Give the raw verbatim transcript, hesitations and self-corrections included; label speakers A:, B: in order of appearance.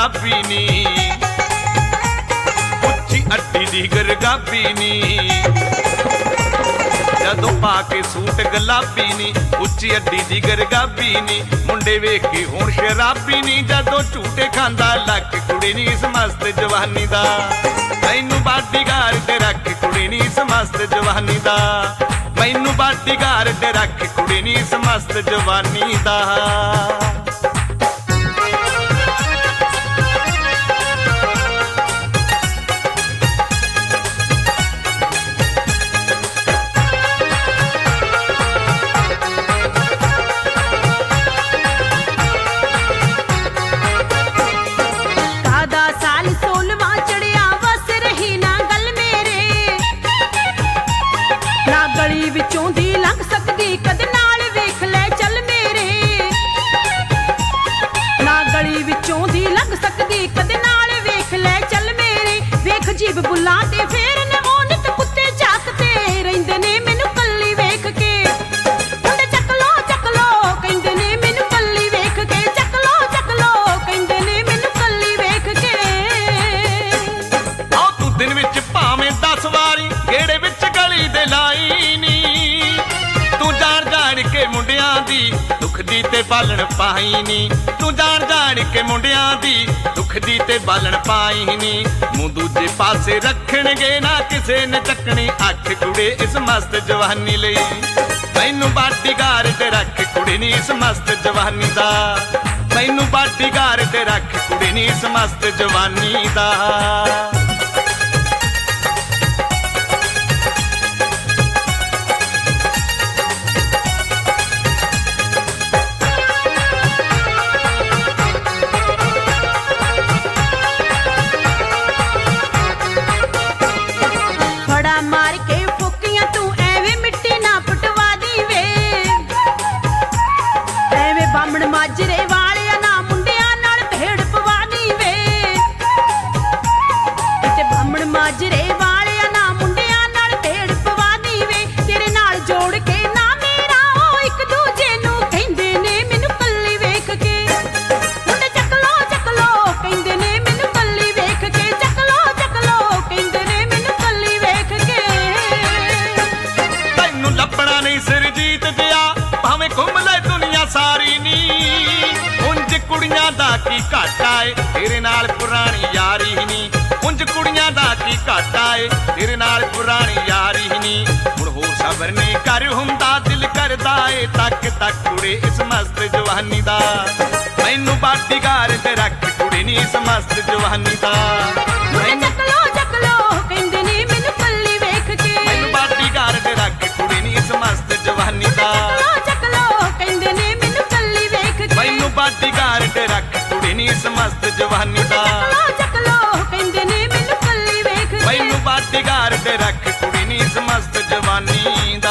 A: शराबी नी, उच्ची अड्डी दी गरगाबी नी, जदों पाके सूट गुलाबी नी, उच्ची अड्डी दी गरगाबी नी, मुंडे वेख के हुण शराबी नी, जदों झूटे खांदा लक कुड़ी नी इस मस्त जवानी दा, मैनू बाडीगार्ड ते रख कुड़ी नी इस मस्त जवानी दा, मैनू बाडीगार्ड ते रख कुड़ी नी इस मस्त जवानी दा।
B: विचों दी लंघ सकदी कद नाल वेख ले चल मेरे, ना गली विचों दी लंघ सकदी कद नाल वेख ले चल मेरे, वेख जीब बुल्लां ते फेर ने ओ नित कुत्ते झाकते रहिंदे ने मैनू कल्ली वेख के, मुंडे चक लो चक लो कहिंदे ने मैनू कल्ली वेख के, चक लो चक लो कहिंदे ने मैनू कल्ली वेख के।
A: आओ तू दिन विच भावें दस वारी गेड़े विच गली दे लाई नी, तू जान जान के मुंडियां दी दुख दी ते बालण पाई नी, तू जान जान के मुंडियां दी दुख दी ते बालण पाई नी, मूंह दूजे पासे रखणगे ना किसे ने चकनी अख कुड़े इस मस्त जवानी लई, मैनू बाडीगार्ड रख कुड़ी नी इस मस्त जवानी दा, मैनू बाडीगार्ड रख कुड़ी नी इस मस्त जवानी दा।
B: माजरे वालिया ना मुंडिया नाल भेड़ पवानी वे, ते बामण माजरे वालिया ना मुंडिया नाल भेड़ पवानी वे, तेरे नाल जोड़ के ना मेरा ओ एक दूजे नू कहिंदे ने मैनू कल्ली वेख के, मुंडे चक लो चक लो कहिंदे ने मैनू कल्ली वेख के, चक लो चक लो कहिंदे ने मैनू कल्ली वेख के।
A: तैनू लभना नहीं सरजीत दिया भावें घुम ले दुनिया सारी नी, उंज कुड़ियां दा की घाटा है तेरे नाल पुरानी यारी नी, उंज कुड़ियां दा की घाटा है तेरे नाल पुरानी यारी नी, हुण होर सबर नहीं कर हुंदा दिल करदा है तक तक कुड़े इस मस्त जवानी दा, मैनू बाडीगार्ड रख कुड़ी नी इस मस्त जवानी दा,
B: चक लो चक लो कहिंदे ने मैनू कल्ली वेख के,
A: मैनू बाडीगार्ड रख कुड़ी नी इस मस्त जवानी दा,
B: चक लो कहिंदे ने मैनू कल्ली वेख के,
A: मैनू बाडीगार्ड रख कुड़ी नी इस मस्त जवानी दा,
B: चक लो कहिंदे ने मैनू कल्ली वेख के,
A: मैनू बाडीगार्ड रख कुड़ी नी इस मस्त जवानी दा।